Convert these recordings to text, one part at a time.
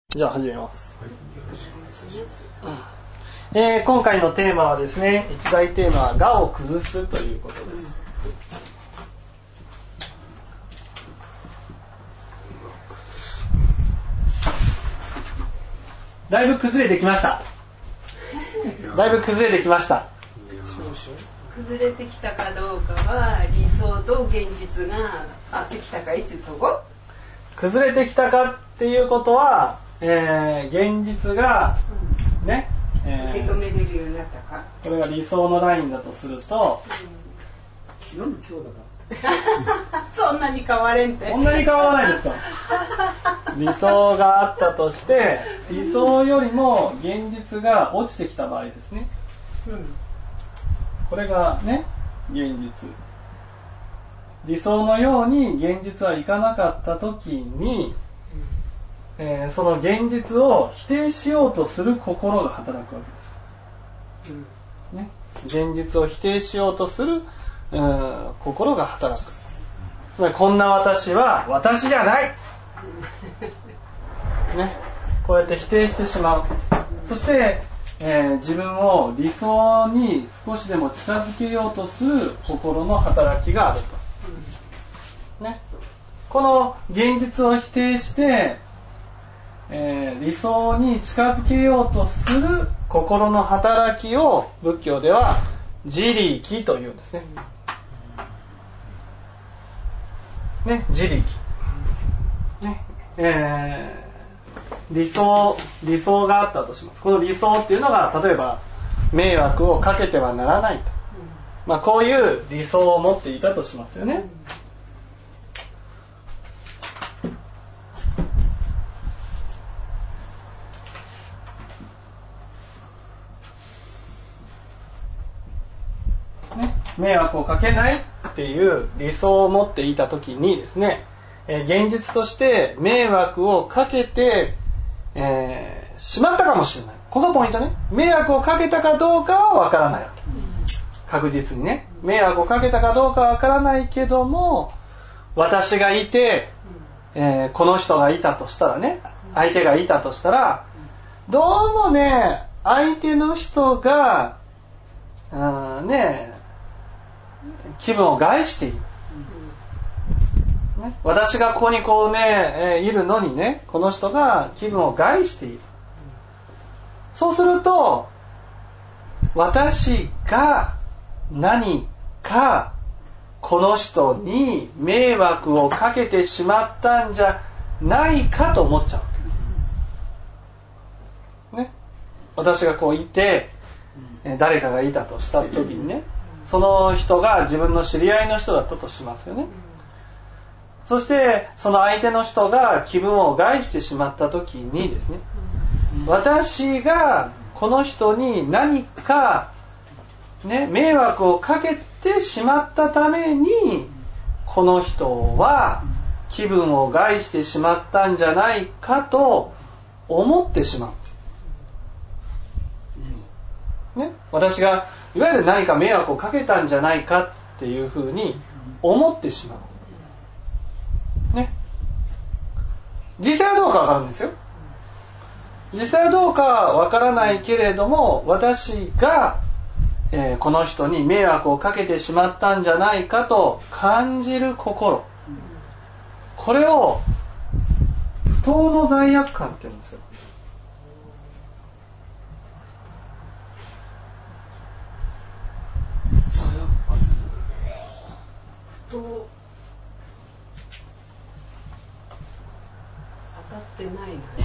じゃあ始めます。 はい、よろしくお願いします。 今回のテーマはですね、一大テーマは我を崩すということです。だいぶ崩れてきました。だいぶ崩れてきました。 崩れてきたかどうかは理想と現実が合ってきたかいつとこ？ 崩れてきたかっていうことは、現実がね、 受け止めれるようになったか。 これが理想のラインだとすると、 昨日の今日だかそんなに変われんて。 こんなに変わらないですか。理想があったとして理想よりも現実が落ちてきた場合ですね、これがね現実。理想のように現実はいかなかった時に、その現実を否定しようとする心が働くわけです、ね、現実を否定しようとする、心が働く。つまりこんな私は私じゃない、ね、こうやって否定してしまう。そして、自分を理想に少しでも近づけようとする心の働きがあると、ね、この現実を否定して、理想に近づけようとする心の働きを仏教では自力というんですね。ね、自力、ね、理想があったとします。この理想っていうのが例えば迷惑をかけてはならないと、こういう理想を持っていたとしますよね。迷惑をかけないっていう理想を持っていたときにですね、現実として迷惑をかけて、しまったかもしれない。ここがポイントね。迷惑をかけたかどうかはわからないわけ。確実にね、迷惑をかけたかどうかはわからないけども、私がいて、この人がいたとしたらね、相手がいたとしたら、どうもね、相手の人が気分を害している、私がここにこうね、いるのにね、この人が気分を害している。そうすると私が何かこの人に迷惑をかけてしまったんじゃないかと思っちゃうわけです、ね、私がこういて誰かがいたとした時にね、その人が自分の知り合いの人だったとしますよね。そしてその相手の人が気分を害してしまった時にですね、私がこの人に何か、迷惑をかけてしまったためにこの人は気分を害してしまったんじゃないかと思ってしまう、私がいわゆる何か迷惑をかけたんじゃないかっていうふうに思ってしまう、実際はどうかわかるんですよ。実際はどうかわからないけれども、私が、この人に迷惑をかけてしまったんじゃないかと感じる心、これを不当の罪悪感って言うんですよ。 当たってないな。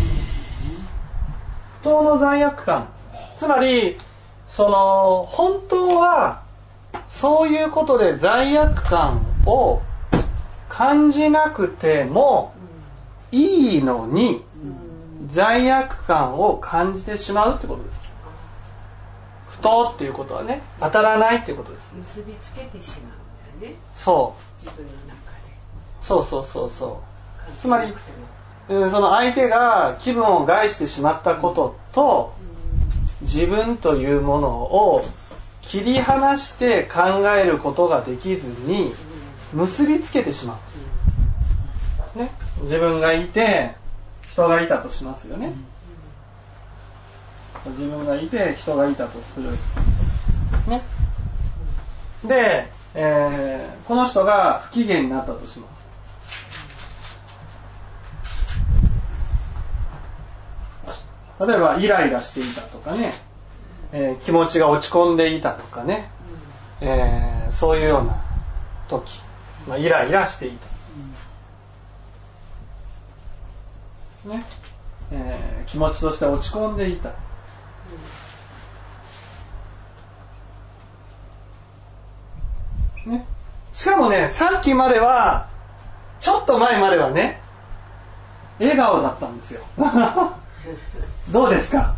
不当の罪悪感、つまり本当はそういうことで罪悪感を感じなくてもいいのに、罪悪感を感じてしまうってことです。不当っていうことはね、当たらないっていうことです。 結びつけてしまうんだよね。 そう自分の中で。 そうつまりその相手が気分を害してしまったことと自分というものを切り離して考えることができずに結びつけてしまう、自分がいて人がいたとしますよね。自分がいて人がいたとする。ね。で、この人が不機嫌になったとします。例えばイライラしていたとかね、気持ちが落ち込んでいたとかね、そういうような時、イライラしていた、ね、気持ちとして落ち込んでいた、ね、しかもね、さっきまではちょっと前まではね笑顔だったんですよどうですか？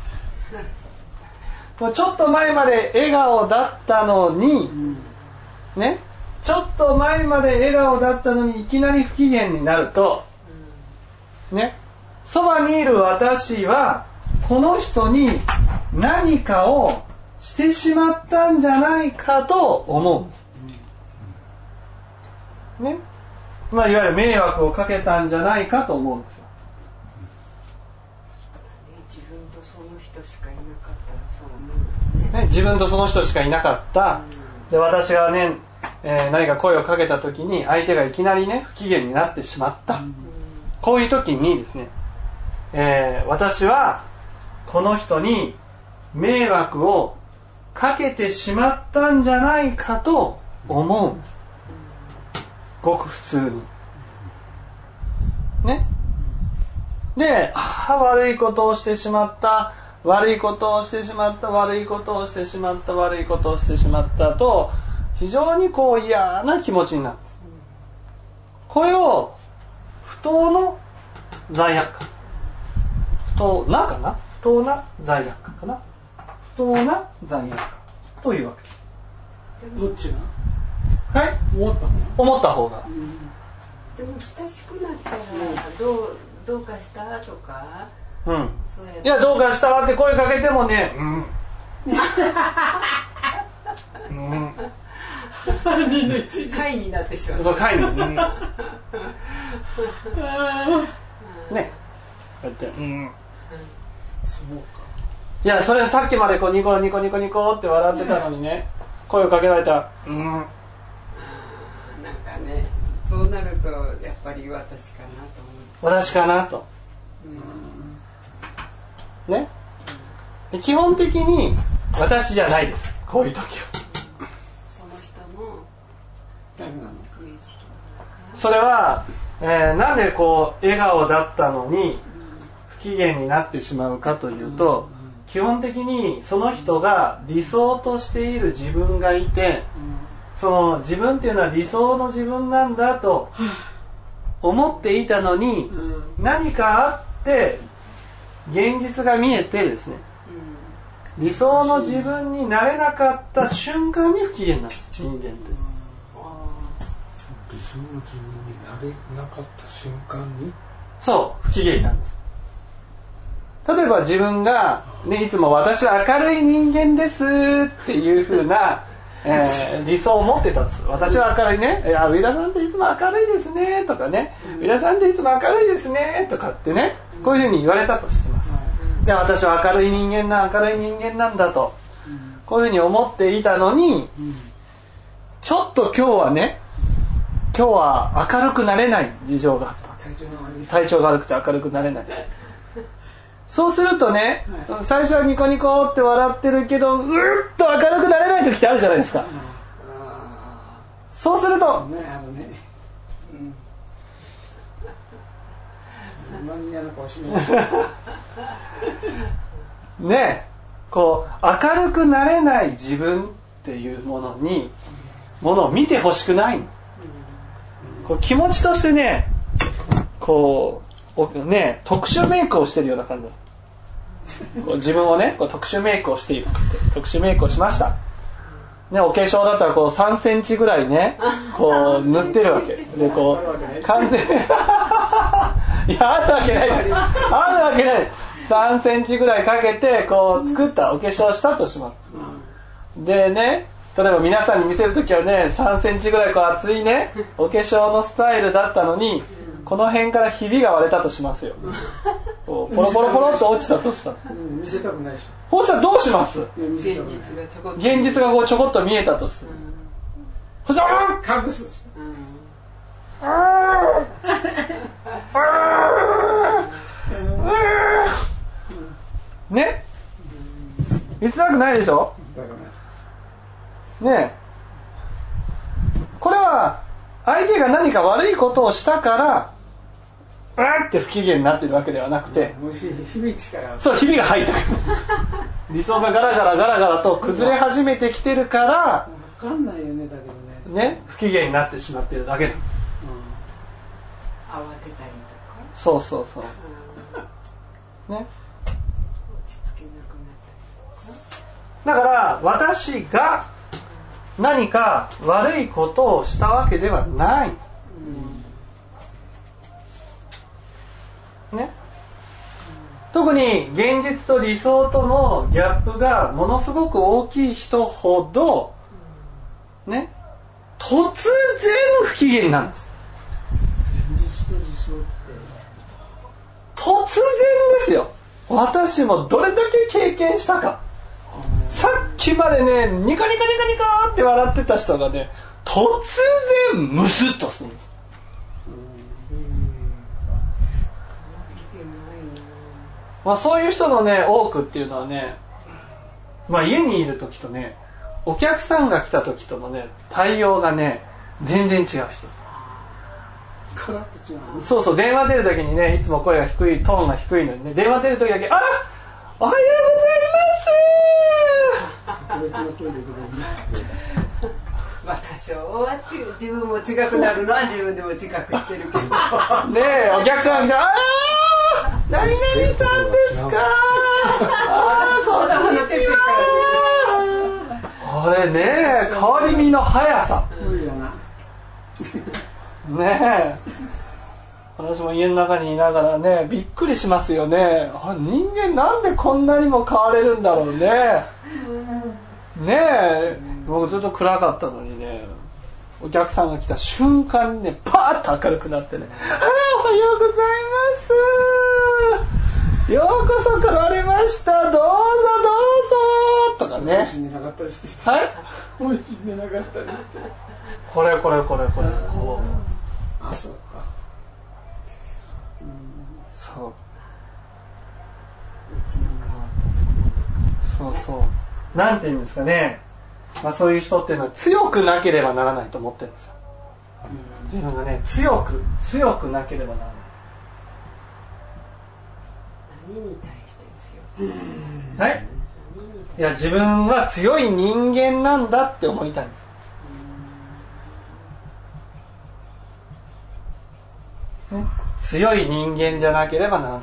ちょっと前まで笑顔だったのに、ね、ちょっと前まで笑顔だったのにいきなり不機嫌になると、ね、そばにいる私はこの人に何かをしてしまったんじゃないかと思うんです。ね、いわゆる迷惑をかけたんじゃないかと思うんですよ。自分とその人しかいなかった。で、私がね、何か声をかけた時に相手がいきなりね不機嫌になってしまった。こういう時にですね、私はこの人に迷惑をかけてしまったんじゃないかと思うんです。ごく普通に。ね。で、悪いことをしてしまった。悪いことをしてしまった悪いことをしてしまった悪いことをしてしまったと非常にこう嫌な気持ちになるんです。これを不当の罪悪感、不当なかな、不当な罪悪感かな、不当な罪悪感というわけです。 どっちが？はい？思った方が。 でも親しくなったらどうかしたとか。 うん、いやどうかしたわって声かけてもね、 会になってしまう。 そう会に、ね、こうやって、そうか。いやそれさっきまでこうニコニコニコニコって笑ってたのにね、声をかけられたらなんかね、そうなるとやっぱり私かなと思う。 私かなと。ね、で基本的に私じゃないです。こういう時はその人の無意識。 それは、なんでこう笑顔だったのに不機嫌になってしまうかというと、基本的にその人が理想としている自分がいて、その自分っていうのは理想の自分なんだと思っていたのに、何かあって現実が見えてですね、理想の自分になれなかった瞬間に不機嫌になる人間って。 理想の自分になれなかった瞬間にそう不機嫌になるんです。例えば自分が、ね、いつも私は明るい人間ですっていう風な、理想を持ってたんです。私は明るいね、上田さんっていつも明るいですねとかね、上田さんっていつも明るいですねとかってね、こういう風に言われたとしてます。で、私は明るい人間なんだと、こういう風に思っていたのに、ちょっと今日は明るくなれない事情があった。体調が悪くて明るくなれない。そうするとね、最初はニコニコって笑ってるけど、うっと明るくなれない時ってあるじゃないですか。そうすると、ね、こう明るくなれない自分っていうものを見てほしくない。こう気持ちとしてね、こうね、特殊メイクをしてるような感じです。こう自分をね、こう特殊メイクをしている。特殊メイクをしました。ね、お化粧だったらこう3センチぐらいね、こう塗ってるわけ。で、こう完全いや、あるわけないです。あるわけない。3センチぐらいかけてこう作ったお化粧したとします。でね、例えば皆さんに見せるときはね、3センチぐらいこう厚いね、お化粧のスタイルだったのに、 この辺からひびが割れたとしますよ。ポロポロポロっと落ちたとしたら、 見せたくないでしそしたらどうします？ 現実がちょこっと現実がこうちょこっと見えたとする。そしたら隠すでしね、見せたくないでしょ。 ょ。だからねえ、これは相手が何か悪いことをしたからって不機嫌になってるわけではなくて、 もし響いてたらそう、ひびが入った理想がガラガラガラガラと崩れ始めてきてるから分かんないよね、だけどね。 ね、不機嫌になってしまってるだけだ。 慌てたりとか、 そうそうそう、ね、 落ち着けなくなったりとか。 だから私が何か悪いことをしたわけではない、ね、特に現実と理想とのギャップがものすごく大きい人ほどね、突然不機嫌になるんです。 現実と理想って突然ですよ。私もどれだけ経験したか。さっきまでね、ニカニカニカニカって笑ってた人がね、突然ムスッとするんです。まあ、そういう人のね、多くっていうのはね、まあ、家にいる時とね、お客さんが来た時とのね、対応がね、全然違う人です。 カラッと違う。 そうそう、電話出る時にね、いつも声が低い、トーンが低いのにね、電話出る時だけ、あ、おはようございます。 別の声でどこに私は自分も違くなるのは自分でも自覚してるけど。 ねえ、お客さんが、何々さんですか。こんにちは。あれね、変わり身の速さ。 無理だな。 ねえ、私も家の中にいながらね、びっくりしますよね。人間なんでこんなにも変われるんだろうね。ねえ、僕ずっと暗かったのにね、お客さんが来た瞬間にね、パーッと明るくなってね、おはようございます。ようこそ来られました。どうぞどうぞとかね。 もし寝なかったりして。 はい。 もし寝なかったりして。 これ。こうあ、そうか。 そうなんていうんですかね、まあ、そういう人っていうのは強くなければならないと思ってるんですよ。自分がね、強くなければならない。 何に対して強く？ はい。いや、自分は強い人間なんだって思いたいんです。ね、強い人間じゃなければならない。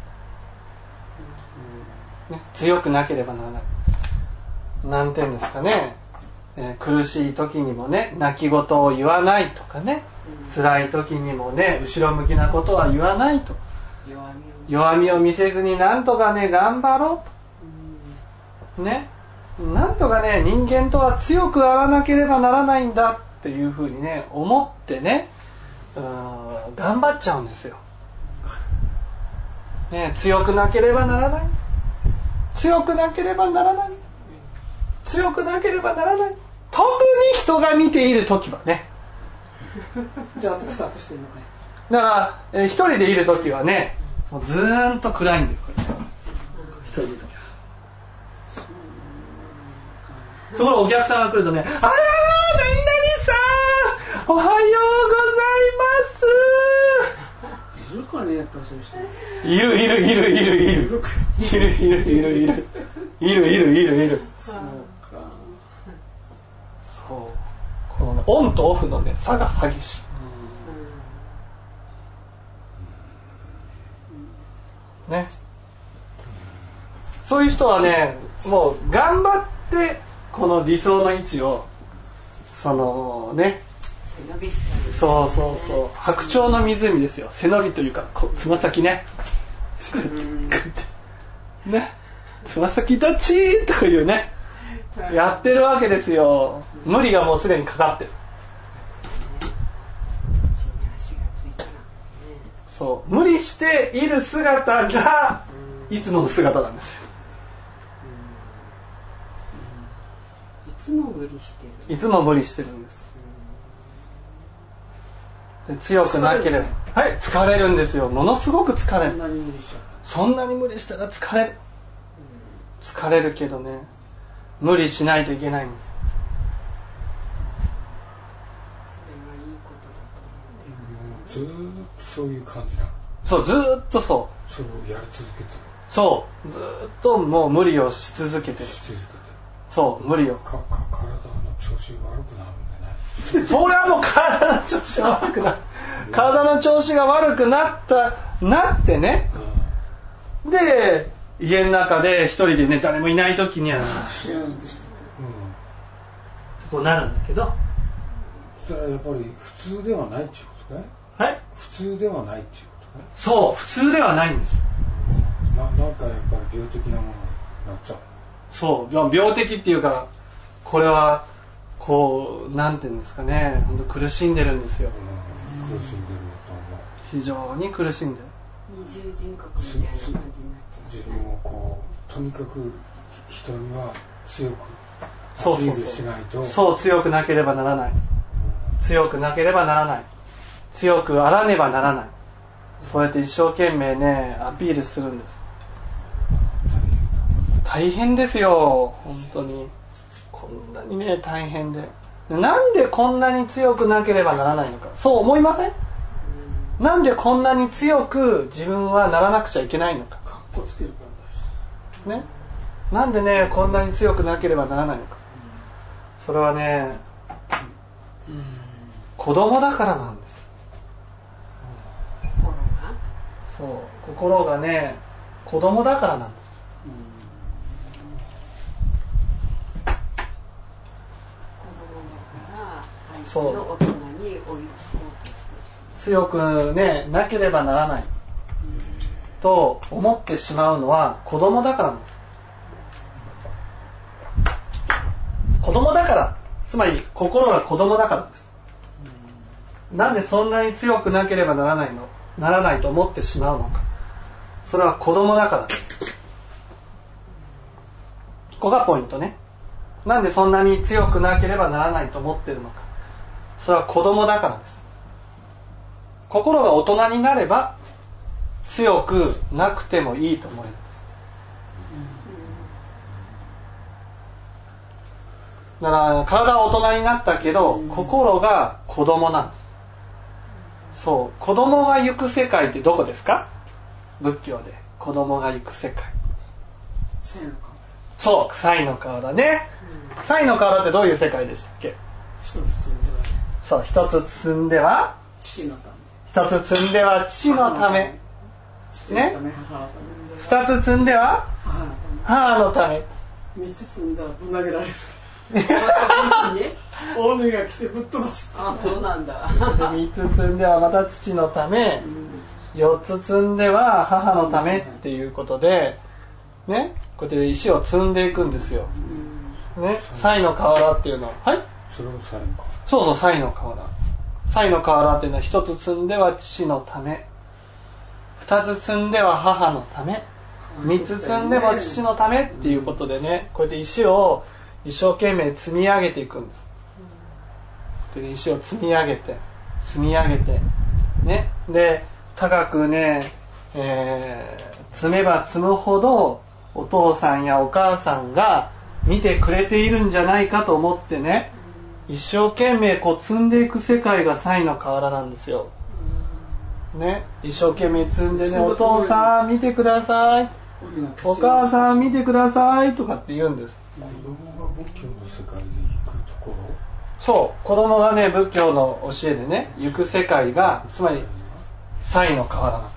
ね、強くなければならない。なんていうんですかね、苦しい時にもね、泣き言を言わないとかね、辛い時にもね、後ろ向きなことは言わないと、弱みを見せずになんとかね、頑張ろうと、ね、なんとかね、人間とは強くあらなければならないんだっていうふうにね、思ってね、頑張っちゃうんですよ、ね、強くなければならない、強くなければならない、強くなければならない。特に人が見ている時はね。 じゃあスタートしてるのかい。 だから、一人でいる時はね、もうずーんと暗いんだよ、これ。一人でいる時は。ところがお客さんが来るとね、あらー、何々さん、おはようございます。 いるかね、やっぱそういう人。 いる。 そうか。 そう。この、ね、オンとオフのね、差が激しい。ね。そういう人はね、もう頑張ってこの理想の位置をそのね。 背伸びしちゃう、ね。 そう白鳥の湖ですよ。背伸びというかつま先ね。ね。つま先どっちというね。やってるわけですよ。無理がもうすでにかかってる。 そう無理している姿がいつもの姿なんですよ。 いつも無理してる。 いつも無理してるんです。で強くなければはい疲れるんですよ。ものすごく疲れる。そんなに無理したら疲れる。疲れるけどね無理しないといけないんです。 ずーっとそういう感じなの。 そうずーっとそう。 それをやり続けてる。 そうずーっともう無理をし続けてる。そう無理を。 体の調子が悪くなるんでね。 それはもう体の調子が悪くなる。体の調子が悪くなってね。で家の中で一人でね誰もいない時にはこうなるんだけど。 それはやっぱり普通ではないっていうことね。 はい。 普通ではないっていうことね。 そう普通ではないんです。 なんかやっぱり病的なものになっちゃう。 そう病的っていうかこれはこうなんていうんですかね本当苦しんでるんですよ。 苦しんでると思う。 非常に苦しんでる。 二重人格みたいな感じになっちゃう。 自分をこうとにかく人には強くアピールしないと。 そう強くなければならない。強くなければならない。強くあらねばならない。そうやって一生懸命ねアピールするんです。大変ですよ本当に。こんなにね大変でなんでこんなに強くなければならないのかそう思いません？なんでこんなに強く自分はならなくちゃいけないのか。 かっこつけるからだしね、なんでねこんなに強くなければならないのか。それはね子供だからなんです。そう心がね子供だからなんです。そう大人に追いつこうと強くねなければならないと思ってしまうのは子供だからなんです。子供だからつまり心が子供だからです。なんでそんなに強くなければならないと思ってしまうのか。それは子供だからです。ここがポイントね。なんでそんなに強くなければならないと思っているのか。それは子供だからです。心が大人になれば強くなくてもいいと思います。だから体は大人になったけど心が子供なんです。そう子供が行く世界ってどこですか？仏教で子供が行く世界。そう賽の河原ね。賽の河原ってどういう世界でしたっけ？そう一つ積んでは父のため。 一つ積んでは父のため。ね。二つ積んでは母のため。 三つ積んだらぶん投げられる。大野が来てぶっ飛ばした。 あ、そうなんだ。 三つ積んではまた父のため、四つ積んでは母のためっていうことで、ね、こうやって石を積んでいくんですよ。ね、賽の河原っていうのは、はい。 それを賽の河原。 そうそう賽の河原。賽の河原っていうのは一つ積んでは父のため、二つ積んでは母のため、三つ積んでは父のためっていうことでね、こうやって石を一生懸命積み上げていくんです。で石を積み上げてね、で高くね、積めば積むほどお父さんやお母さんが見てくれているんじゃないかと思ってね、一生懸命こう積んでいく世界が賽の河原なんですよ。ね、一生懸命積んでね、お父さん見てください、お母さん見てくださいとかって言うんです。 子供が仏教の世界で行くところ。 そう子供がね仏教の教えでね行く世界がつまり賽の河原なんです。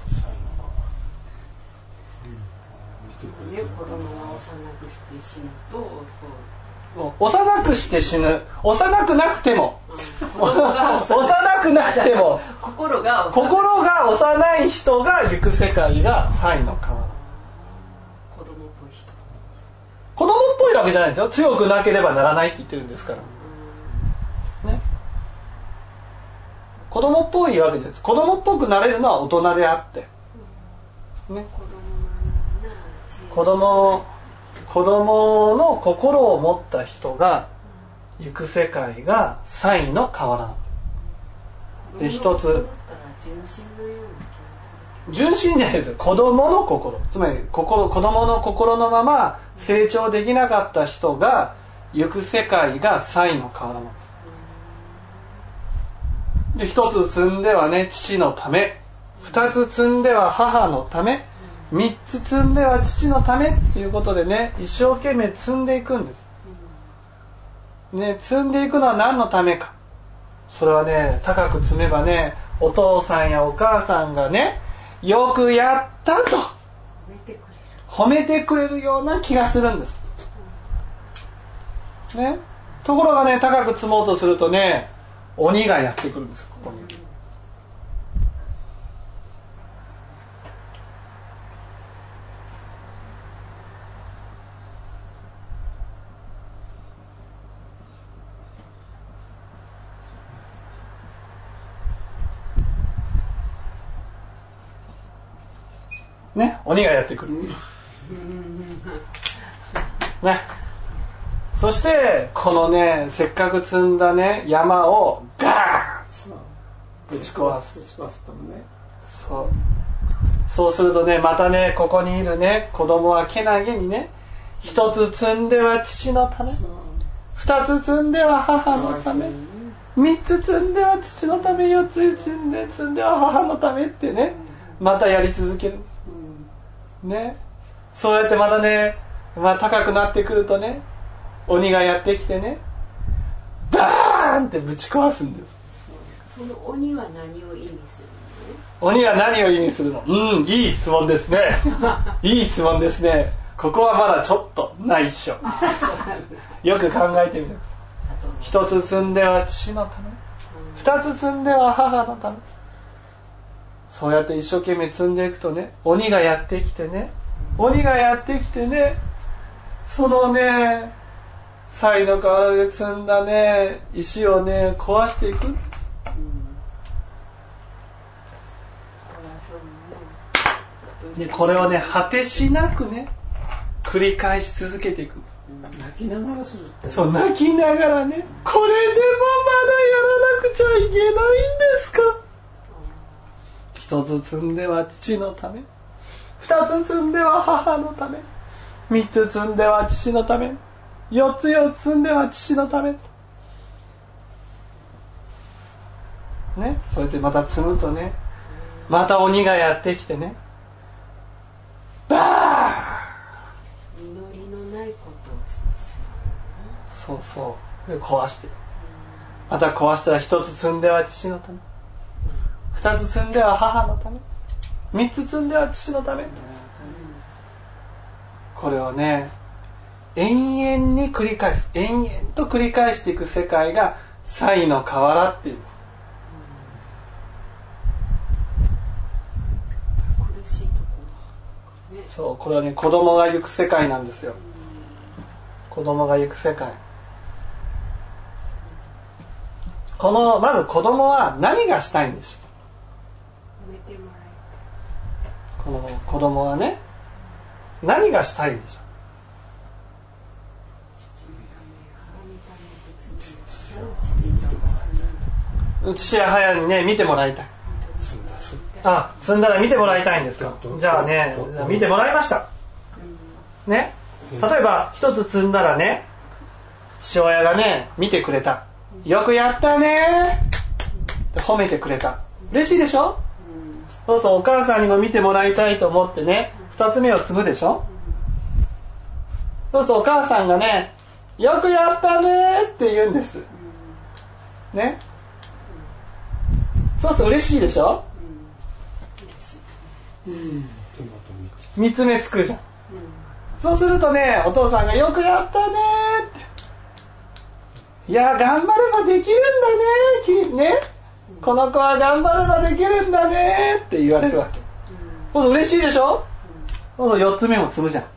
ね、子供が幼くして死ぬともう幼くして死ぬ、幼くなくても、幼くなくても心が幼い人が行く世界が賽の河原。 子供っぽい人、 子供っぽいわけじゃないですよ。強くなければならないって言ってるんですから、ね、子子供っぽいわけじゃないです。子供っぽくなれるのは大人であって、ね、子供の心を持った人が行く世界が才の河原で、一つ純真じゃないですよ。子供の心、つまり子供の心のまま成長できなかった人が行く世界が才の河原なんです。で、一つ積んではね父のため、二つ積んでは母のため、三つ積んでは父のためっていうことでね、一生懸命積んでいくんです、ね、積んでいくのは何のためか。それはね、高く積めばね、お父さんやお母さんがね、よくやったと褒めてくれるような気がするんです、ね、ところがね、高く積もうとするとね、鬼がやってくるんです。ここにね、鬼がやってくる、ね、そしてこのね、せっかく積んだね山をガーンぶち壊す。そうするとね、またね、ここにいるね子供はけなげにね、一つ積んでは父のため、二つ積んでは母のため、三つ積んでは父のため、四つ積んでは母のためってね、またやり続けるね。そうやってまたね、高くなってくるとね、鬼がやってきてね、バーンってぶち壊すんです。 その鬼は何を意味するの？ 鬼は何を意味するの？いい質問ですね。いい質問ですね。ここはまだちょっとないっしょ。よく考えてみてください。一つ積んでは父のため、二つ積んでは母のため。そうやって一生懸命積んでいくとね、鬼がやってきてね、そのね、才の河原で積んだね石をね壊していくんです。でこれをね果てしなくね繰り返し続けていく。 泣きながらするって。 そう、泣きながらね、これでもまだやらなくちゃいけないんですか。一つ積んでは父のため、二つ積んでは母のため、三つ積んでは父のため、四つ積んでは父のためね。そうやってまた積むとね、また鬼がやってきてね、バーン、 実りのないことをしてしまう。 そう壊して、また壊したら一つ積んでは父のため、二つ積んでは母のため、三つ積んでは父のため、これをね延々に繰り返す、延々と繰り返していく世界が才の河原っていう。 苦しいところ、ね、 そう、これはね子供が行く世界なんですよ。子供が行く世界。まず子供は何がしたいんでしょう。この子供はね、何がしたいんでしょう。父や母にね見てもらいたい。積んだら見てもらいたいんですか。じゃあね、見てもらいましたね。例えば一つ積んだらね、父親がね見てくれた、よくやったねって褒めてくれた、嬉しいでしょ。そうそう、お母さんにも見てもらいたいと思ってね、二つ目を積むでしょ。そうするとお母さんがね、よくやったねって言うんですね。そうすると嬉しいでしょ。三つ目つくじゃん。そうするとね、お父さんがよくやったねって、いや頑張ればできるんだねね、この子は頑張ればできるんだねって言われるわけ。そうすると嬉しいでしょ。そうすると4つ目も積むじゃん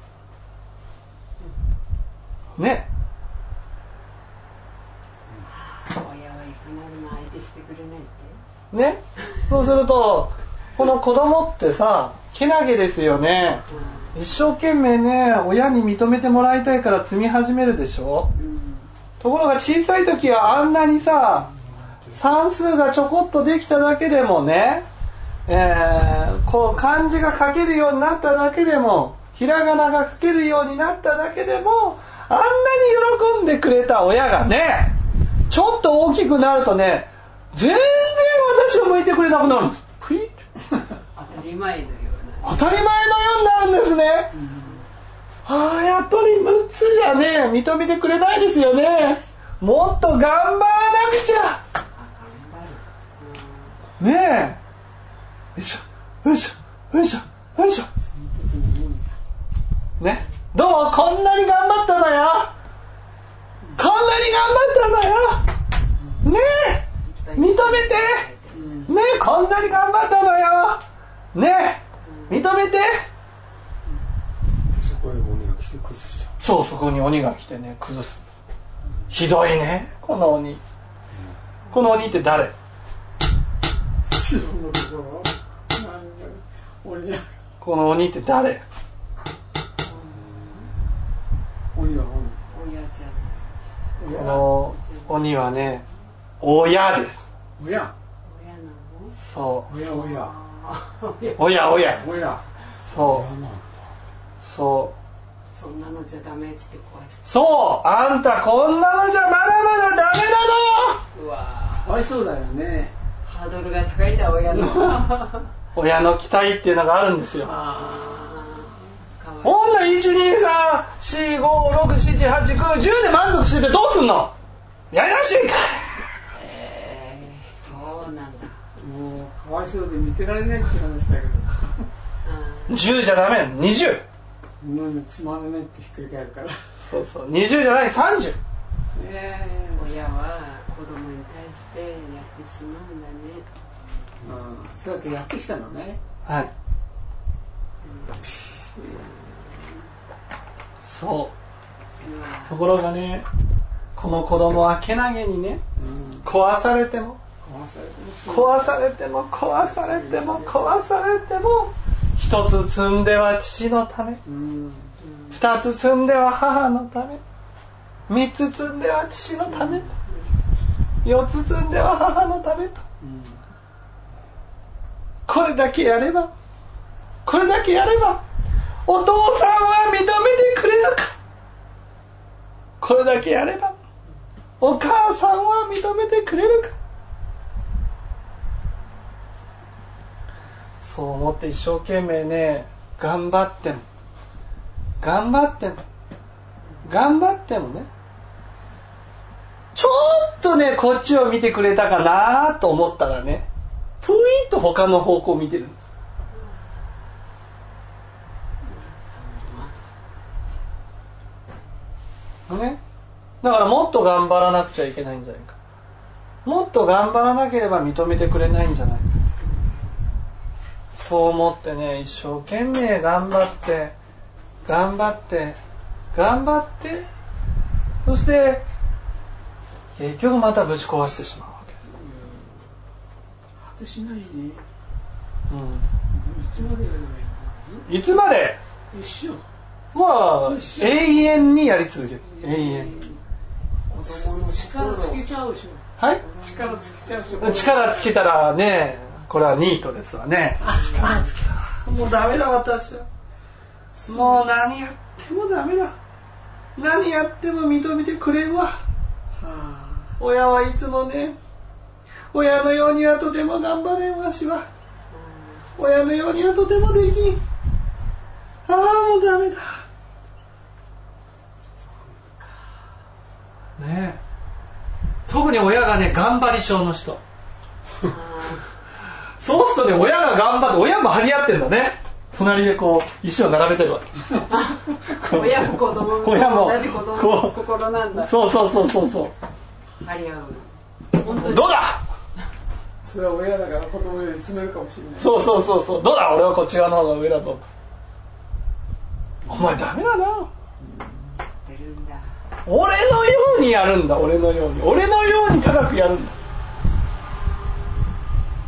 ね。 親はいつまでも相手してくれないって。 ね、そうするとこの子供ってさけなげですよね。一生懸命ね親に認めてもらいたいから積み始めるでしょ。ところが小さい時はあんなにさ算数がちょこっとできただけでもね、こう漢字が書けるようになっただけでもひらがなが書けるようになっただけでもあんなに喜んでくれた親がねちょっと大きくなるとね全然私を向いてくれなくなるんです。プイッ当たり前のような当たり前のようになるんですね。やっぱり6つじゃね認めてくれないですよね。もっと頑張らなくちゃねえ。よいしょよいしょよいしょよいしょね。どうこんなに頑張ったのよ。こんなに頑張ったのよねえ。認めてねえ。こんなに頑張ったのよねえ。認めて。 そこへ鬼が来て崩しちゃう。 そう、そこに鬼が来てね崩す。ひどいねこの鬼。この鬼って誰？ 自分のところ鬼。 この鬼って誰？ 鬼は親ちゃん。 この鬼はね親です。 親。 親なの？ そう親。 親親。 そうそそんなのじゃダメっつって壊して。 そうあんたこんなのじゃまだまだダメなの。 うわかわいそうだよね。 ハードルが高いんだ親の。 親の期待っていうのがあるんですよ。 かわい女 1,2,3,4,5,6,7,8,9,10 で満足しててどうすんの。やり直しか。 そうなんだ。 もうかわいそうで見てられないって話だけど。 10じゃダメ20。 つまらないってひっくり返るから。 そうそう20じゃない30。 親は子供に対してやってしまうんだね。 そうやってやってきたのね。 はい。そうところがねこの子供はけなげにね、壊されても一つ積んでは父のため、二つ積んでは母のため、三つ積んでは父のためと、四つ積んでは母のためと、これだけやればお父さんは認めてくれるか。これだけやればお母さんは認めてくれるか。そう思って一生懸命ね頑張ってもねちょっとねこっちを見てくれたかなと思ったらねプイッと他の方向を見てるんです。ね、だからもっと頑張らなくちゃいけないんじゃないか。もっと頑張らなければ認めてくれないんじゃないか。そう思ってね一生懸命頑張ってそして結局またぶち壊してしまうわけです。 果てしないね。いつまでやればいいんだ。 いつまで一緒。 まあ永遠にやり続ける。永遠。 子供の力つけちゃうでしょ。 はい。 力つけちゃうでしょ。 力つけたらねこれはニートですわね。力つけたらもうダメだ私は。もう何やってもダメだ。何やっても認めてくれんわ。親はいつもね親のようにはとても頑張れんわしは。親のようにはとてもできん。もうダメだねえ。特に親がね頑張り症の人そうするとね親が頑張って親も張り合ってんだね。隣でこう石を並べてるわけ親も子供も同じ子供の心なんだ。 そう張り合う。 どうだそれは親だから子供より詰めるかもしれない。 そうどうだ俺はこっち側の方が上だぞと。お前ダメだな。俺のようにやるんだ。俺のように高くやるんだ。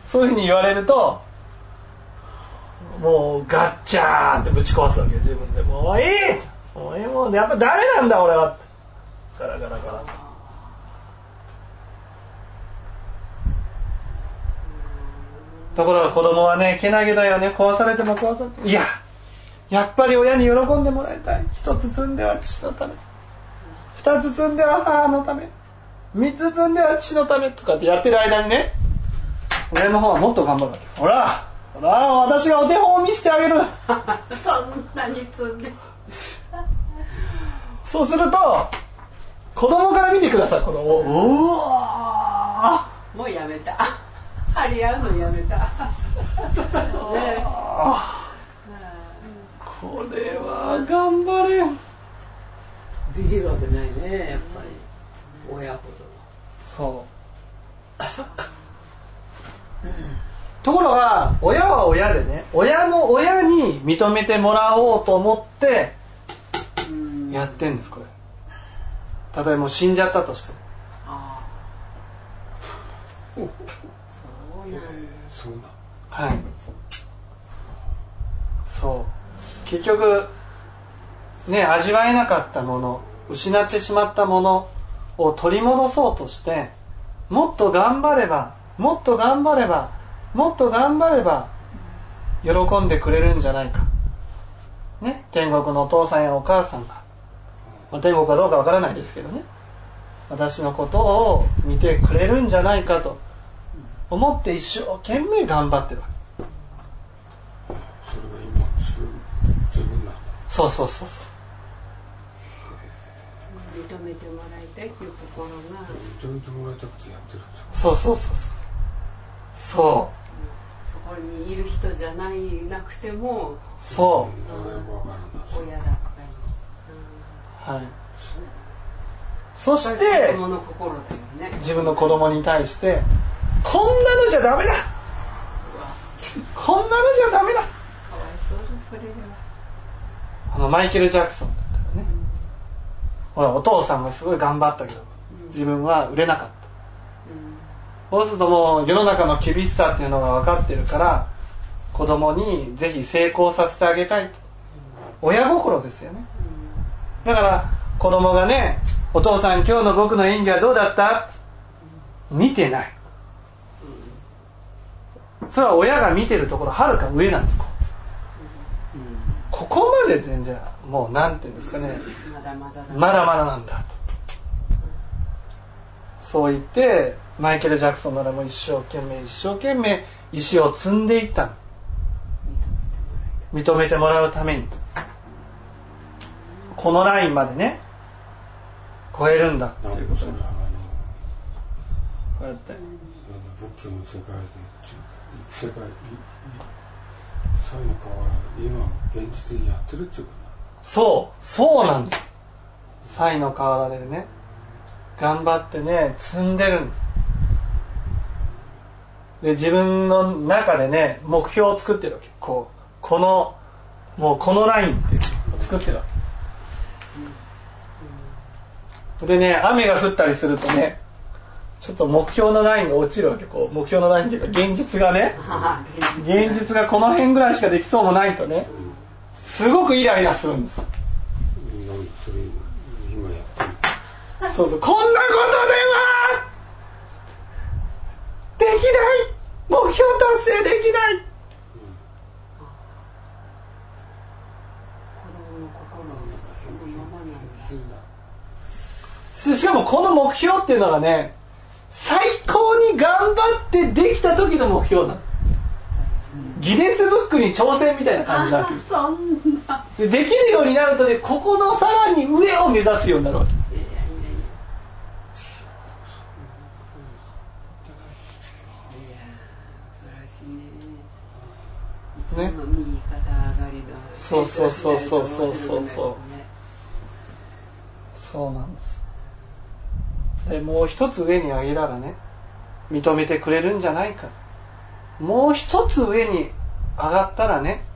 そういうふうに言われるともうガッチャーンってぶち壊すわけ自分で。もういいもうやっぱダメなんだ俺はガラガラガラ。ところが子供はねけなげだよね。壊されても壊されてもいややっぱり親に喜んでもらいたい。一つ積んでは父のため、二つ積んでは母のため、三つ積んでは父のためとかってやってる間にね親の方はもっと頑張るわけ。ほら私がお手本を見せてあげるそんなに積んでそうすると子供から見てください。子供をうわもうやめた。張り合うのやめた。ね、 これは頑張れん。 できるわけないねやっぱり親ほそうところが親は親でね親の親に認めてもらおうと思ってやってんです。これ例えばもう死んじゃったとしてもそうだ。 はいそう結局ね味わえなかったもの失ってしまったものを取り戻そうとしてもっと頑張ればもっと頑張ればもっと頑張れば喜んでくれるんじゃないか、ね、天国のお父さんやお母さんが、天国かどうかわからないですけどね私のことを見てくれるんじゃないかと思って一生懸命頑張ってるわけ。 それが今自分なんだ。 そう認めてもらいたいっていう心が認めてもらいたくてやってるんですよ。 そうそこにいる人じゃなくてもそう親だったり、 はいそして子供の心だよね。 自分の子供に対してこんなのじゃダメだこんなのじゃダメだ。 かわいそうだそれでは。 マイケル・ジャクソンだったらね、ほらお父さんがすごい頑張ったけど自分は売れなかった、そうするともう世の中の厳しさっていうのが分かってるから子供にぜひ成功させてあげたいと、親心ですよね。だから子供がねお父さん今日の僕の演技はどうだった？見てない。それは親が見てるところはるか上なんです。ここまで全然もうなんていうんですかねまだまだなんだとそう言ってマイケル・ジャクソンならもう一生懸命石を積んでいったの。認めてもらうためにこのラインまでね超えるんだっていうことにこうやって仏教の世界サイの河原今現実にやってるっていうかそうなんです。サイの河原でね頑張ってね積んでるんです。で自分の中でね目標を作ってるわけ。このラインっていうのを作ってるわけでね雨が降ったりするとねちょっと目標のラインが落ちるわけ。目標のラインっていうか現実がね現実がこの辺ぐらいしかできそうもないとねすごくイライラするんです。 それ今やってる。 そうこんなことではできない目標達成できない、しかもこの目標っていうのがね最高に頑張ってできた時の目標なの。ギネスブックに挑戦みたいな感じなわけです。でできるようになるとねここのさらに上を目指すようになるわけ。ね、そうなんです。でもう一つ上に上げたらね認めてくれるんじゃないか、もう一つ上に上がったらね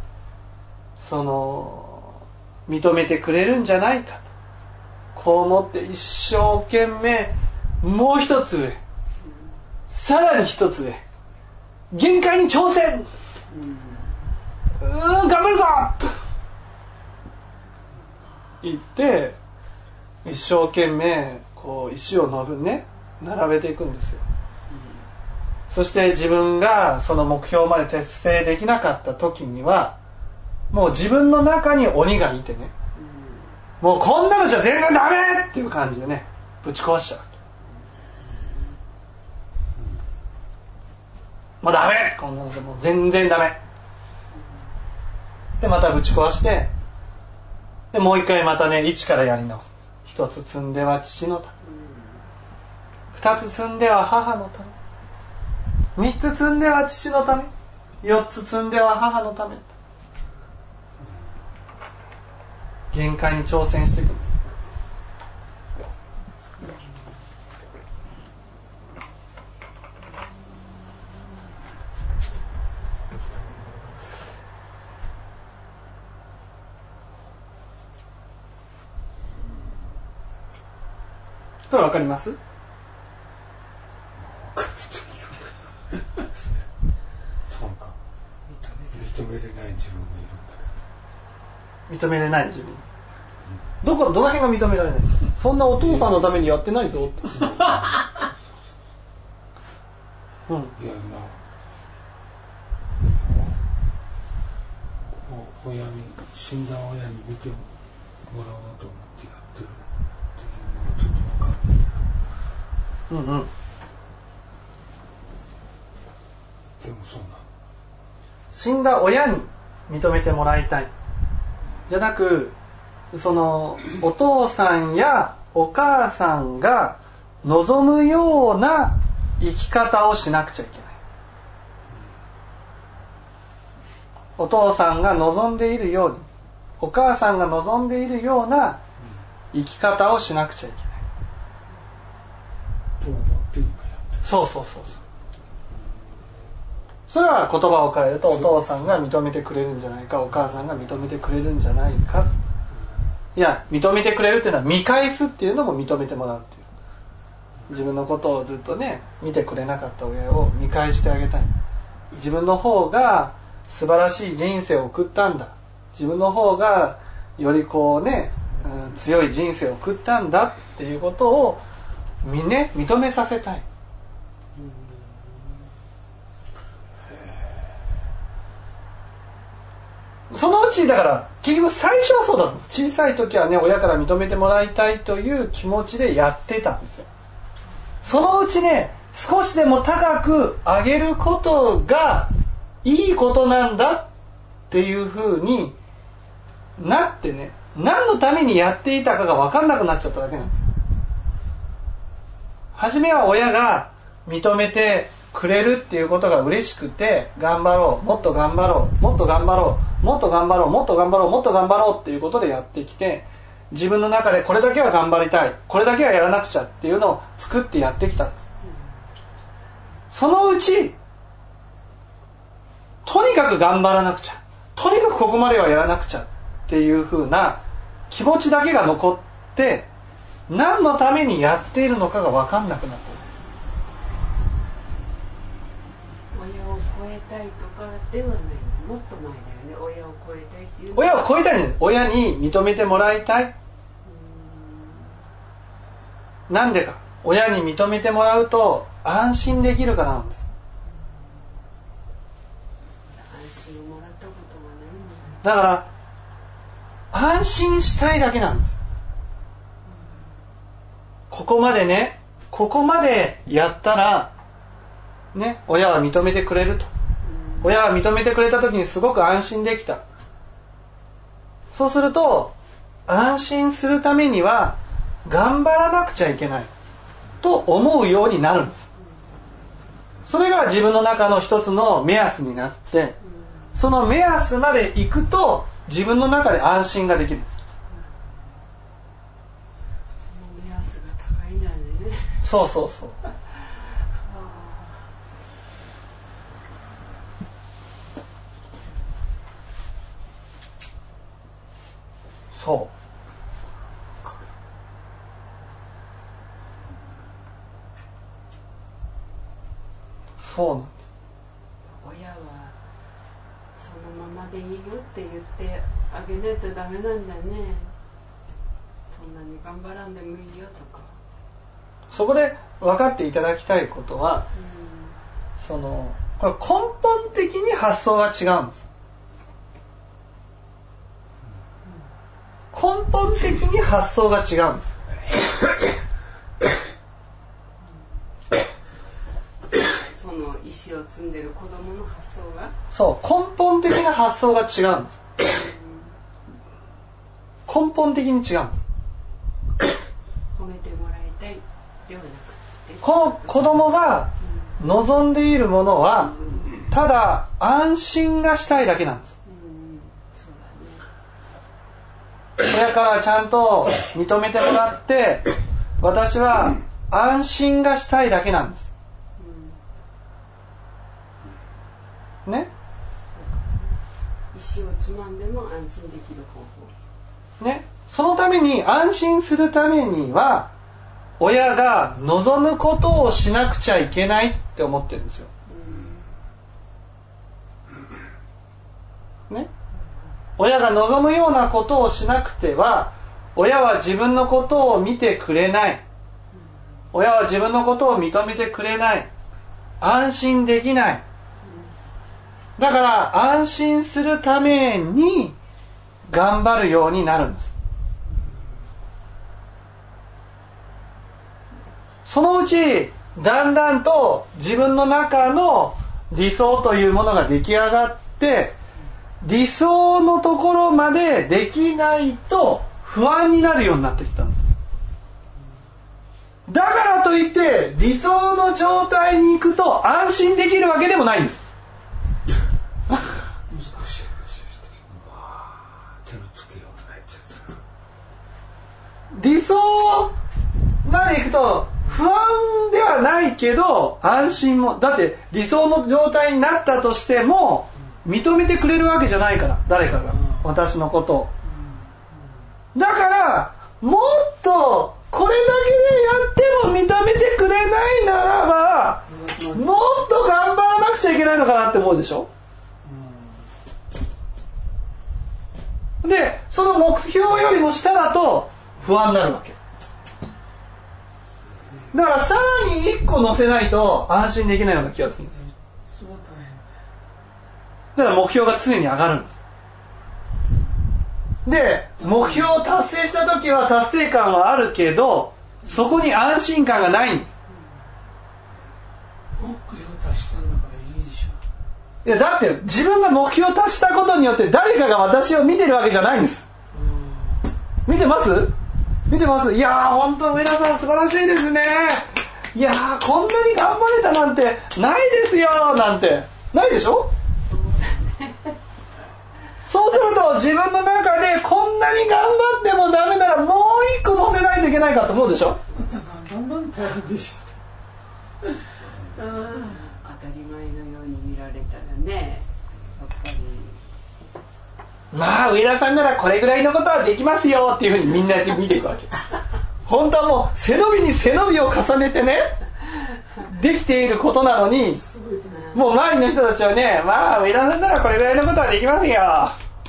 認めてくれるんじゃないかとこう思って一生懸命もう一つ上さらに一つ上限界に挑戦、頑張るぞと言って一生懸命こう石を並べていくんですよ。そして自分がその目標まで達成できなかった時にはもう自分の中に鬼がいてね、もうこんなのじゃ全然ダメっていう感じでねぶち壊しちゃう。もうダメ、こんなのでもう全然ダメでまたぶち壊して、でもう一回またね一からやり直す。一つ積んでは父のため、二つ積んでは母のため、三つ積んでは父のため、四つ積んでは母のため、限界に挑戦していくんです。これ分かります？ そうか。認めれない自分がいるんだけど。認めれない自分。どの辺が認められない？そんなお父さんのためにやってないぞって。いや死んだ親に見てもらおうと思ってやってるっていうのはちょっと分かんない。でもそうなの。 死んだ親に認めてもらいたいじゃなく、そのお父さんやお母さんが望むような生き方をしなくちゃいけない。お父さんが望んでいるように、お母さんが望んでいるような生き方をしなくちゃいけない。そう。それは言葉を変えると、お父さんが認めてくれるんじゃないか、お母さんが認めてくれるんじゃないか。いや、認めてくれるっていうのは見返すっていうのも認めてもらうっていう。自分のことをずっとね見てくれなかった親を見返してあげたい。自分の方が素晴らしい人生を送ったんだ、自分の方がより強い人生を送ったんだっていうことを認めさせたい。そのうちだから結局最初はそうだった。小さい時はね親から認めてもらいたいという気持ちでやってたんですよ。そのうちね少しでも高く上げることがいいことなんだっていう風になってね、何のためにやっていたかが分かんなくなっちゃっただけなんです。初めは親が認めてくれるっていうことが嬉しくて、頑張ろう、もっと頑張ろう、もっと頑張ろう、もっと頑張ろう、もっと頑張ろう、もっと頑張ろうっていうことでやってきて、自分の中でこれだけは頑張りたい、これだけはやらなくちゃっていうのを作ってやってきたんです。そのうちとにかく頑張らなくちゃ、とにかくここまではやらなくちゃっていう風な気持ちだけが残って、何のためにやっているのかが分かんなくなってる。 親を超えたいとかではない、もっと前だよね。親を超えたいっていう。 親を超えたいんです。親に認めてもらいたい。なんでか、親に認めてもらうと安心できるからなんです。 安心をもらったことがないもん。 だから安心したいだけなんです。ここまでね、ここまでやったらね、親は認めてくれると。親は認めてくれた時にすごく安心できた。そうすると安心するためには頑張らなくちゃいけないと思うようになるんです。それが自分の中の一つの目安になって、その目安まで行くと自分の中で安心ができるんです。 目安が高いんだね。 そう。そうなんです。 でいいよって言ってあげないとダメなんだね。そんなに頑張らんでもいいよとか。 そこで分かっていただきたいことは、これ根本的に発想が違うんです。根本的に発想が違うんです。 その石を積んでる子供の発想が、 そう根本的な発想が違うんです。根本的に違うんです。 褒めてもらいたいではなくて、 この子供が望んでいるものはただ安心がしたいだけなんです。親からちゃんと認めてもらって私は安心がしたいだけなんですね。 石をつまんでも安心できる方法ね。そのために安心するためには親が望むことをしなくちゃいけないって思ってるんですよ、ね。親が望むようなことをしなくては親は自分のことを見てくれない、親は自分のことを認めてくれない、安心できない。だから安心するために頑張るようになるんです。そのうちだんだんと自分の中の理想というものが出来上がって理想のところまでできないと不安になるようになってきたんです。だからといって理想の状態に行くと安心できるわけでもないんです。 難しい手のつけようがないって理想まで行くと不安ではないけど安心も、だって理想の状態になったとしても認めてくれるわけじゃないから誰かが私のことを。だからもっとこれだけでやっても認めてくれないならばもっと頑張らなくちゃいけないのかなって思うでしょ。でその目標よりも下だと不安になるわけだから、さらに1個乗せないと安心できないような気がするんです。だから目標が常に上がるんです。で目標を達成した時は達成感はあるけどそこに安心感がないんです。 目標を達したんだからいいでしょ。 いやだって自分が目標を達したことによって誰かが私を見てるわけじゃないんです。見てます？見てます？いやー本当上田さん素晴らしいですね。いやーこんなに頑張れたなんてないですよなんてないでしょ。そうすると自分の中でこんなに頑張ってもダメならもう一個乗せないといけないかと思うでしょ。 頑張ったらでしょ。 当たり前のように見られたらね、やっぱりまあ上田さんならこれぐらいのことはできますよっていうふうにみんな見ていくわけ。本当はもう背伸びに背伸びを重ねてねできていることなのにもう周りの人たちはねまあ上田さんならこれぐらいのことはできますよ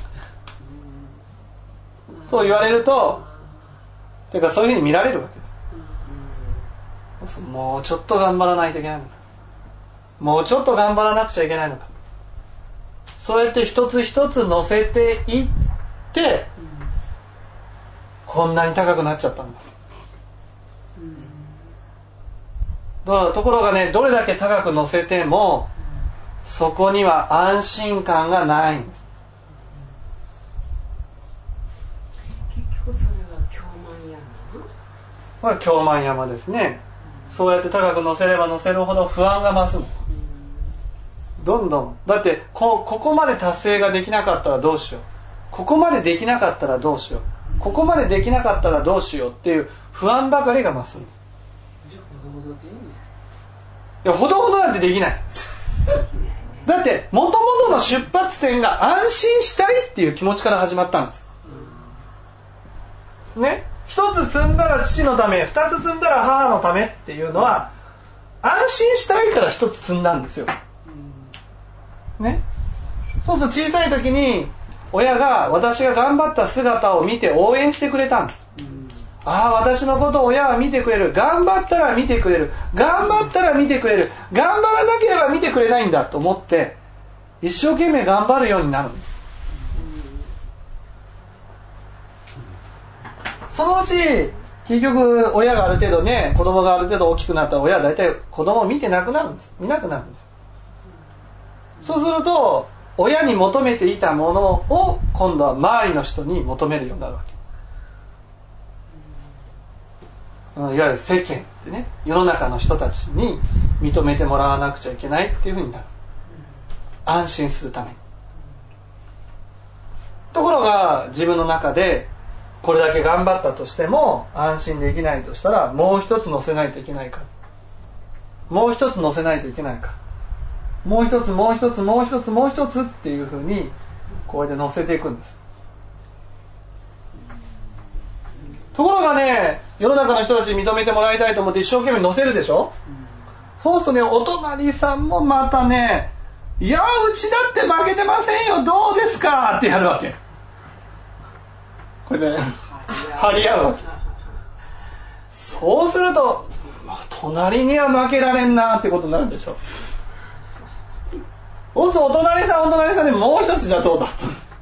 と言われるとてかそういうふうに見られるわけです。もうちょっと頑張らないといけないのか、もうちょっと頑張らなくちゃいけないのか、そうやって一つ一つ乗せていってこんなに高くなっちゃったんです。ところがねどれだけ高く乗せてもそこには安心感がないんです。 結局それは京満山。 これは京満山ですね。そうやって高く乗せれば乗せるほど不安が増すんです。どんどんだってここまで達成ができなかったらどうしよう、ここまでできなかったらどうしよう、ここまでできなかったらどうしようっていう不安ばかりが増すんです。 じゃあほどほどでいいね。 いやほどほどなんてできないだってもともとの出発点が安心したいっていう気持ちから始まったんですね。一つ積んだら父のため、二つ積んだら母のためっていうのは安心したいから一つ積んだんですよね。 そうすると小さい時に親が私が頑張った姿を見て応援してくれたんです。ああ、私のことを親は見てくれる。頑張ったら見てくれる。頑張ったら見てくれる。頑張らなければ見てくれないんだと思って一生懸命頑張るようになるんです。そのうち結局親がある程度ね、子供がある程度大きくなったら親は大体子供を見てなくなるんです。見なくなるんです。そうすると親に求めていたものを今度は周りの人に求めるようになるわけ。いわゆる世間ってね、世の中の人たちに認めてもらわなくちゃいけないっていうふうになる。安心するために。ところが自分の中でこれだけ頑張ったとしても安心できないとしたら、もう一つ乗せないといけないから、もう一つ乗せないといけないから、もう一つもう一つもう一つもう一つっていうふうにこうやって乗せていくんです。ところがね、世の中の人たちに認めてもらいたいと思って一生懸命乗せるでしょ。そうするとね、お隣さんもまたね、いやうちだって負けてませんよ、どうですかってやるわけ。これで、張り合うわけ。そうすると、隣には負けられんなってことになるでしょ。そうするとお隣さんでもう一つじゃどうだと。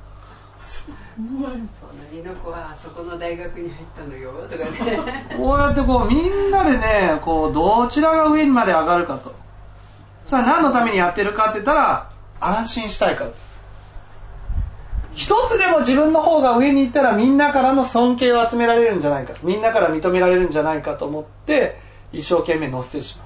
隣の子はあそこの大学に入ったのよとかね。 こうやってこうみんなでね、こうどちらが上にまで上がるかと。それは何のためにやってるかって言ったら、安心したいからです。一つでも自分の方が上に行ったらみんなからの尊敬を集められるんじゃないか、みんなから認められるんじゃないかと思って一生懸命乗せてしま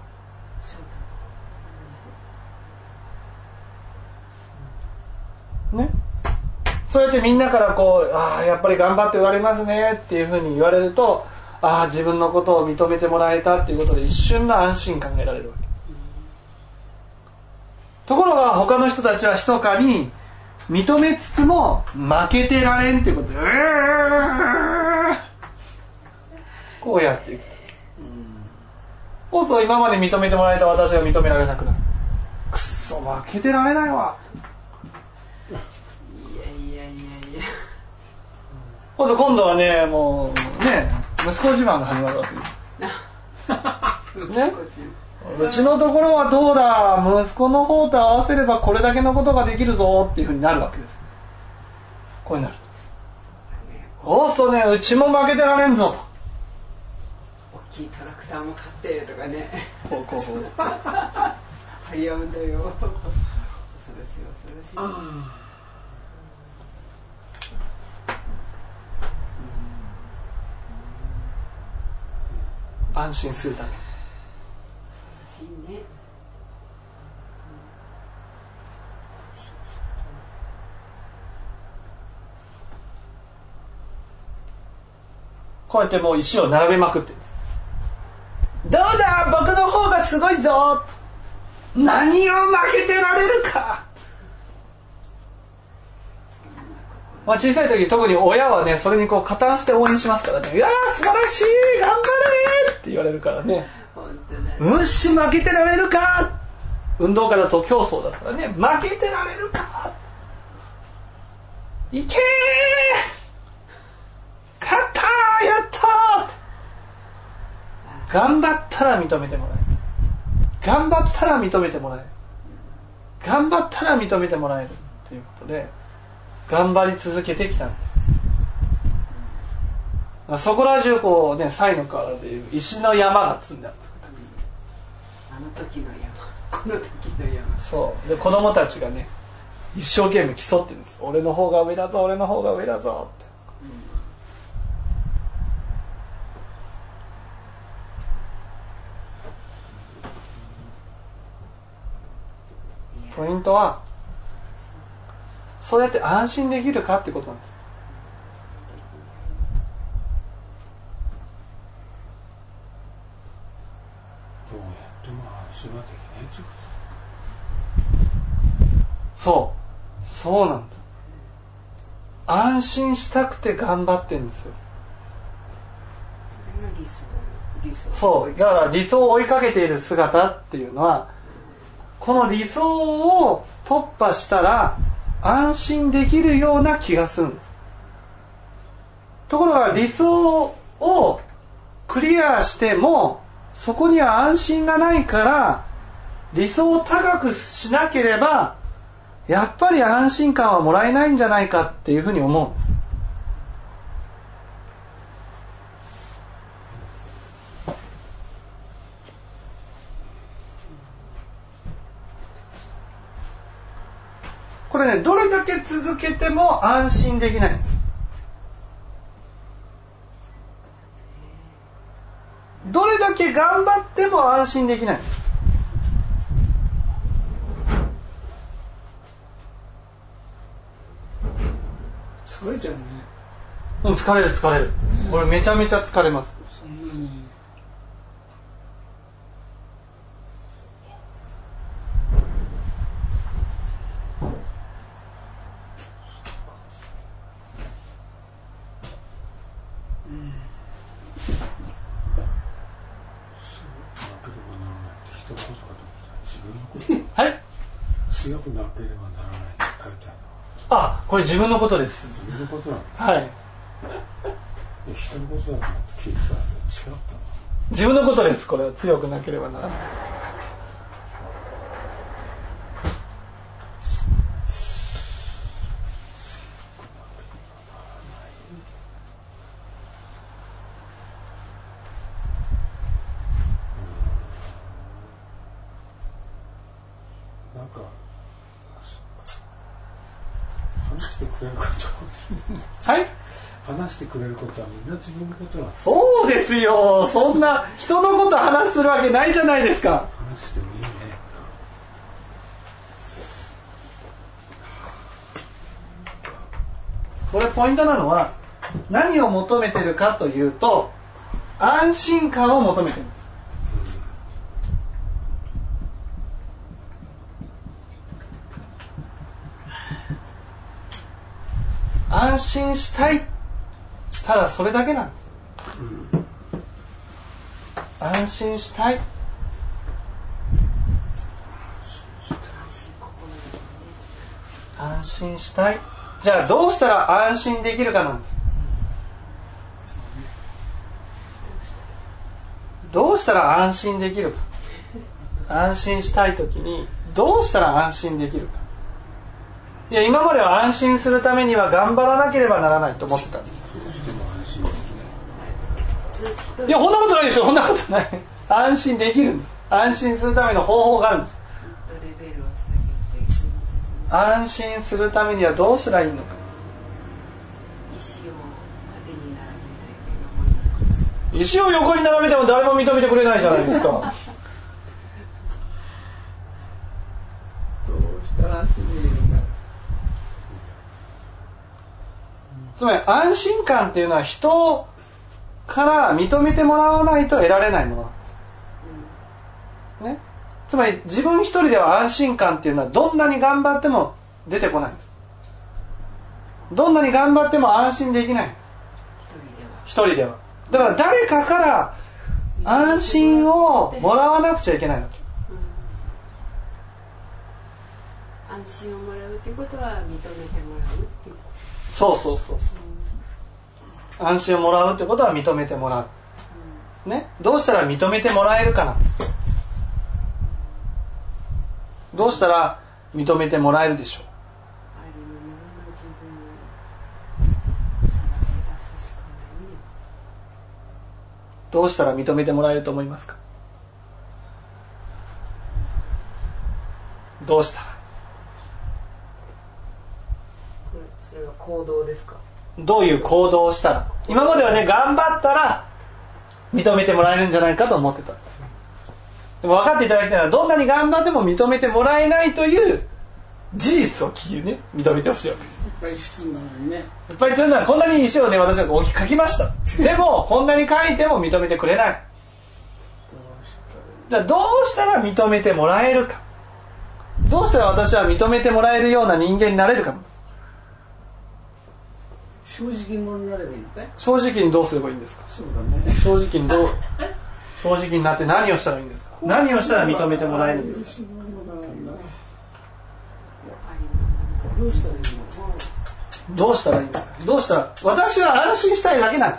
う。ね。そうやってみんなからこう、ああやっぱり頑張っておられますねっていうふうに言われると、ああ自分のことを認めてもらえたっていうことで一瞬の安心感が得られるわけ。ところが他の人たちは密かに認めつつも負けてられんっていうことで、こうやっていくと。そうすると今まで認めてもらえた私が認められなくなる。くっそ負けてられないわ。そうすると今度はね、もうね、息子自慢が始まるわけです。ね。うちのところはどうだ、息子の方と合わせればこれだけのことができるぞっていうふうになるわけです。こうになると、おっそね、うちも負けてられんぞと。 大きいトラクターも買ってとかね、 こう張り合うんだよ。恐ろしい恐ろしい。 安心するため。 ね、 こうやってもう石を並べまくってるんです。どうだ僕の方がすごいぞと。何を負けてられるか。まあ、小さい時特に親はね、それにこう加担して応援しますからね。いやー素晴らしい頑張れって言われるからね。よし負けてられるか。運動会だと競争だからね、負けてられるか。いけー勝ったーやったー。頑張ったら認めてもらえる。頑張ったら認めてもらえる。頑張ったら認めてもらえるということで頑張り続けてきたんです。そこら中こうね、西の河原でいう石の山が積んである。 あの時の山、この時の山。 そうで子供たちがね、一生懸命競ってるんです。俺の方が上だぞ、俺の方が上だぞって。ポイントはそうやって安心できるかってことなんです。 どうやっても安心はできないってこと。 そうなんです。安心したくて頑張ってるんですよ。 それが理想。 そうだから理想を追いかけている姿っていうのは、この理想を突破したら安心できるような気がするんです。ところが理想をクリアしてもそこには安心がないから、理想を高くしなければやっぱり安心感はもらえないんじゃないかっていうふうに思うんです。これね、どれだけ続けても安心できないんです。どれだけ頑張っても安心できないんです。 疲れちゃうね。 疲れる疲れる。これめちゃめちゃ疲れます。 そんなに。 はい。 強くなければならないって書いてある。 あ、これ自分のことです。 自分のことなの。 はい。 人のことだと思って聞いてたら違ったの。 自分のことです。これは強くなければならない。 なんか話してくれることはい。 話してくれることはみんな自分のことなんです。 そうですよ。そんな人のこと話するわけないじゃないですか。 話してもいいね。 これポイントなのは何を求めてるかというと、安心感を求めてるんです。安心したい。ただそれだけなんです。安心したい。安心したい。じゃあどうしたら安心できるかなんです。どうしたら安心できるか。安心したいときにどうしたら安心できるか。いや、今までは安心するためには頑張らなければならないと思ってたんです。いや、そんなことないですよ。そんなことない。安心できるんです。安心するための方法があるんです。安心するためにはどうしたらいいのか。石を横に並べても誰も認めてくれないじゃないですか。 どうしたら安心できるんだ。 つまり安心感っていうのは人から認めてもらわないと得られないものなんです、ね、つまり自分一人では安心感っていうのはどんなに頑張っても出てこないんです。どんなに頑張っても安心できないんです。一人では。だから誰かから安心をもらわなくちゃいけないわけ。 安心をもらうってことは認めてもらうっていうこと。 そうそうそうそう、安心をもらうってことは認めてもらう、ね、どうしたら認めてもらえるかな。どうしたら認めてもらえるでしょう。どうしたら認めてもらえると思いますか。どうしたら。 それは行動ですか。 どういう行動をしたら。今まではね、頑張ったら認めてもらえるんじゃないかと思ってたんです。でも分かっていただきたいのは、どんなに頑張っても認めてもらえないという事実をね、認めてほしいわけです。 いっぱい積んだのにね。 いっぱい積んだら、こんなに石をね、私は書きました。でもこんなに書いても認めてくれない。だからどうしたら認めてもらえるか。どうしたら私は認めてもらえるような人間になれるか。 正直者になればいいのかい。 正直にどうすればいいんですか。 そうだね。 正直に正直になって何をしたらいいんですか。何をしたら認めてもらえるんですか。 どうしたらいいの？ どうしたらいいんですか？どうしたら、私は安心したいだけなんです。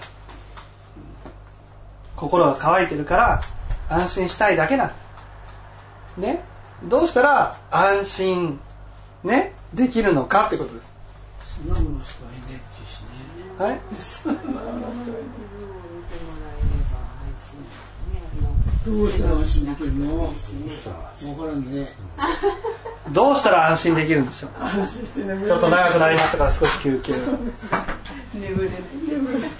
心が乾いてるから安心したいだけなんですね。どうしたら安心ねできるのかってことです。 そんなものしかいないっていうしね。 はい。 どうしたら安心できるの？わからんね。 どうしたら安心できるんでしょう。 安心して眠れる。 ちょっと長くなりましたから少し休憩。 眠れない。